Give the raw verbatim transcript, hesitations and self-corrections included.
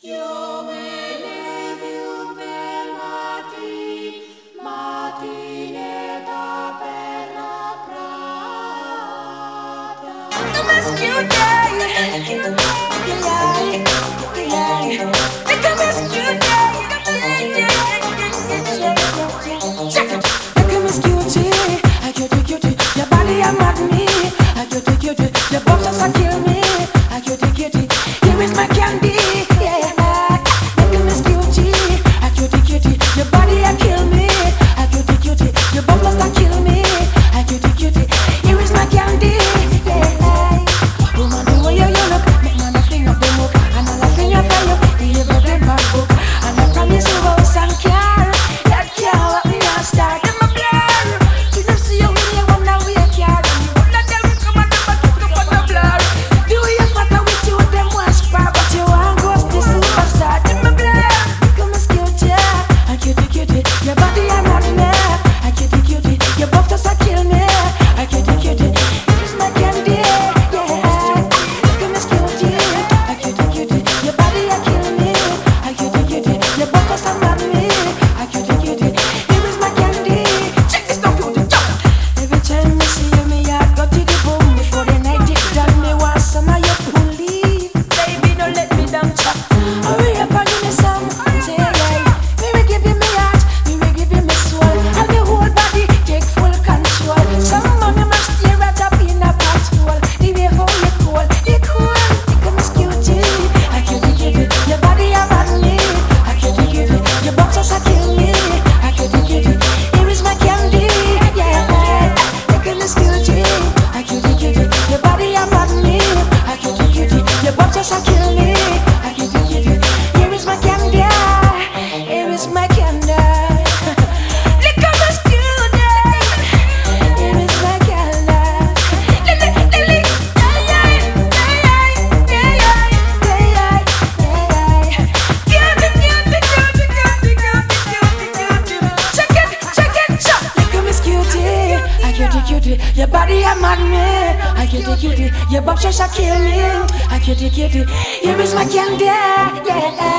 Io me ne vive mati, matinetta per la Prata. The rescue day, yeah, yeah. The rescue day, check it. The rescue day, I cutie cutie, your body I'm at me. I cutie cutie, your boxers are kill me. I cutie cutie, here is my candy. Your body a kill me, a cutie cutie. Your bubbles a kill me, a cutie cutie. Here is my candy. Yeah. Woman, the way you look, make man a fling up the hook, and I'll fling your fire. The ever them bad book, and I promise you house and car. That car what me a start in my blur. You don't see you when you wanna wear a car, and you wanna tell me come on the back up on the blur. Do you matter with you them one spar, but you want go the superstar in my blur. Cutie cutie, your body I'm not me. I cutie cutie, your buffers a kill me. I cutie cutie, it's my candy, yeah. Come as cutie, I cutie cutie, your body a kill me. I cutie cutie, your buffers are not me. I cutie cutie, here is my candy. Check this now, cutie, jump. Every time I see you, me I go to the boom. Before the night is done, me want some of your cool leave. Baby, don't let me down, chop. Hurry up and give me some. Say yeah. Your body I'm mad me. I cutie cutie, your bob just a kill me. I cutie cutie, here is my candy, yeah.